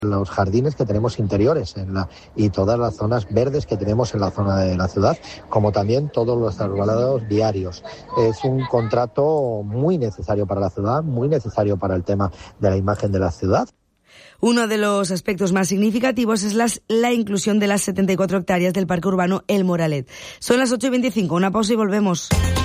Los jardines que tenemos interiores y todas las zonas verdes que tenemos en la zona de la ciudad, como también todos los arbolados viarios. Es un contrato muy necesario para la ciudad, muy necesario para el tema de la imagen de la ciudad. Uno de los aspectos más significativos es la inclusión de las 74 hectáreas del Parque Urbano El Moralet. Son las 8:25, una pausa y volvemos.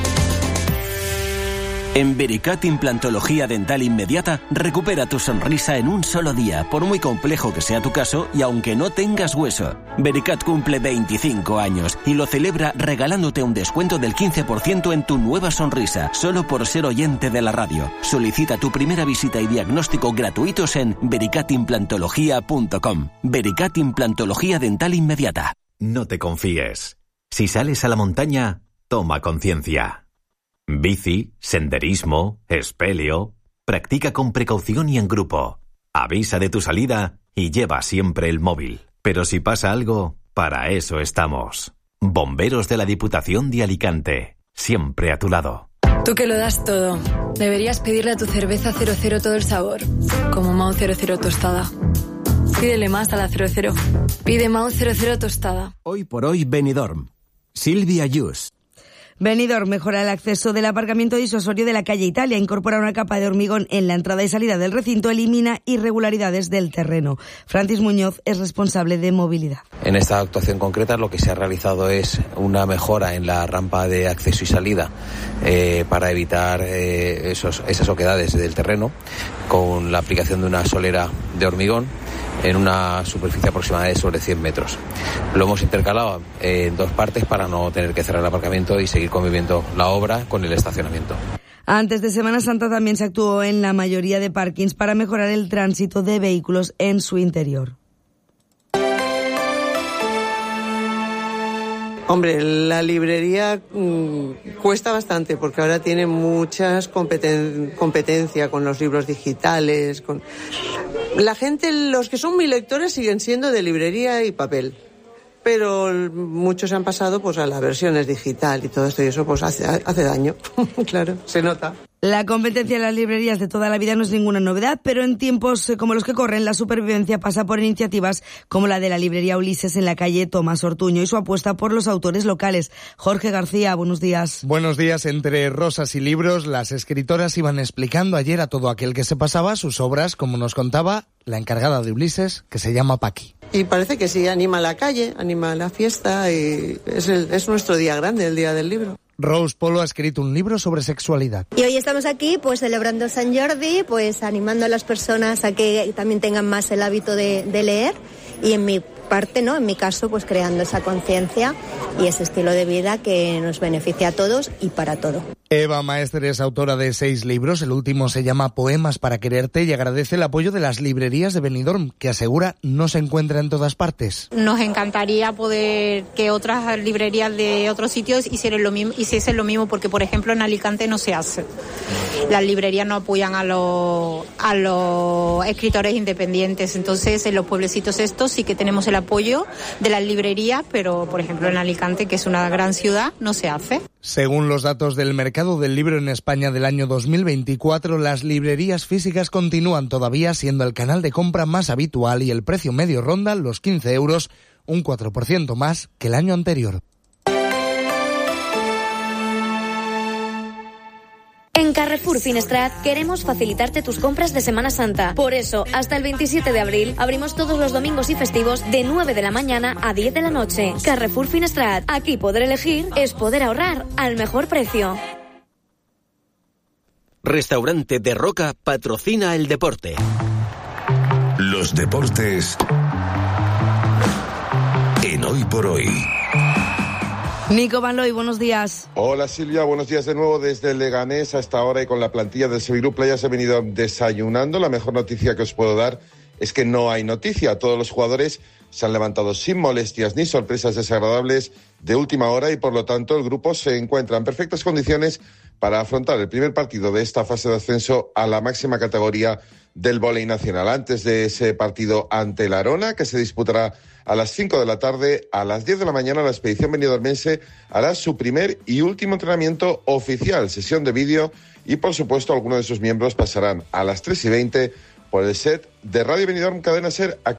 En Vericat Implantología Dental Inmediata, recupera tu sonrisa en un solo día, por muy complejo que sea tu caso y aunque no tengas hueso. Vericat cumple 25 años y lo celebra regalándote un descuento del 15% en tu nueva sonrisa, solo por ser oyente de la radio. Solicita tu primera visita y diagnóstico gratuitos en vericatimplantología.com. Vericat Implantología Dental Inmediata. No te confíes. Si sales a la montaña, toma conciencia. Bici, senderismo, espeleo. Practica con precaución y en grupo. Avisa de tu salida y lleva siempre el móvil. Pero si pasa algo, para eso estamos. Bomberos de la Diputación de Alicante. Siempre a tu lado. Tú que lo das todo. Deberías pedirle a tu cerveza 00 todo el sabor. Como Mau 00 tostada. Pídele más a la 00. Pide Mau 00 tostada. Hoy por hoy Benidorm. Silvia Yus. Benidorm mejora el acceso del aparcamiento disuasorio de la calle Italia, incorpora una capa de hormigón en la entrada y salida del recinto, elimina irregularidades del terreno. Francis Muñoz es responsable de movilidad. En esta actuación concreta lo que se ha realizado es una mejora en la rampa de acceso y salida para evitar esas oquedades del terreno, con la aplicación de una solera de hormigón en una superficie aproximada de sobre 100 metros. Lo hemos intercalado en dos partes para no tener que cerrar el aparcamiento y seguir conviviendo la obra con el estacionamiento. Antes de Semana Santa también se actuó en la mayoría de parkings para mejorar el tránsito de vehículos en su interior. Hombre, la librería cuesta bastante porque ahora tiene muchas competencia con los libros digitales. La gente, los que son muy lectores siguen siendo de librería y papel, pero muchos han pasado pues a las versiones digital y todo esto, y eso pues hace daño, claro, se nota. La competencia en las librerías de toda la vida no es ninguna novedad, pero en tiempos como los que corren, la supervivencia pasa por iniciativas como la de la librería Ulises en la calle Tomás Ortuño y su apuesta por los autores locales. Jorge García, buenos días. Buenos días. Entre rosas y libros, las escritoras iban explicando ayer a todo aquel que se pasaba sus obras, como nos contaba la encargada de Ulises, que se llama Paqui. Y parece que sí, anima la calle, anima la fiesta, y es nuestro día grande, el día del libro. Rose Polo ha escrito un libro sobre sexualidad. Y hoy estamos aquí pues celebrando San Jordi, pues animando a las personas a que también tengan más el hábito de leer, y en mi parte, ¿no? En mi caso, pues creando esa conciencia y ese estilo de vida que nos beneficia a todos y para todo. Eva Maestre es autora de 6 libros, el último se llama Poemas para quererte y agradece el apoyo de las librerías de Benidorm, que asegura no se encuentra en todas partes. Nos encantaría poder que otras librerías de otros sitios hiciesen lo mismo, porque por ejemplo en Alicante no se hace. Las librerías no apoyan a los escritores independientes, entonces en los pueblecitos estos sí que tenemos el apoyo de las librerías, pero por ejemplo en Alicante, que es una gran ciudad, no se hace. Según los datos del mercado del libro en España del año 2024, las librerías físicas continúan todavía siendo el canal de compra más habitual y el precio medio ronda los 15 euros, un 4% más que el año anterior. En Carrefour Finestrat queremos facilitarte tus compras de Semana Santa. Por eso, hasta el 27 de abril, abrimos todos los domingos y festivos de 9 de la mañana a 10 de la noche. Carrefour Finestrat. Aquí poder elegir es poder ahorrar al mejor precio. Restaurante de Roca patrocina el deporte. Los deportes en Hoy por Hoy. Nico Van Looy, buenos días. Hola Silvia, buenos días de nuevo desde Leganés hasta ahora, y con la plantilla del Sevilla Playa se ha venido desayunando. La mejor noticia que os puedo dar es que no hay noticia. Todos los jugadores se han levantado sin molestias ni sorpresas desagradables de última hora y por lo tanto el grupo se encuentra en perfectas condiciones para afrontar el primer partido de esta fase de ascenso a la máxima categoría del vóley nacional. Antes de ese partido ante la Arona, que se disputará a las 5 de la tarde, a las 10 de la mañana, la expedición benidormense hará su primer y último entrenamiento oficial, sesión de vídeo, y por supuesto algunos de sus miembros pasarán a las 3:20 por el set de Radio Benidorm Cadena Ser.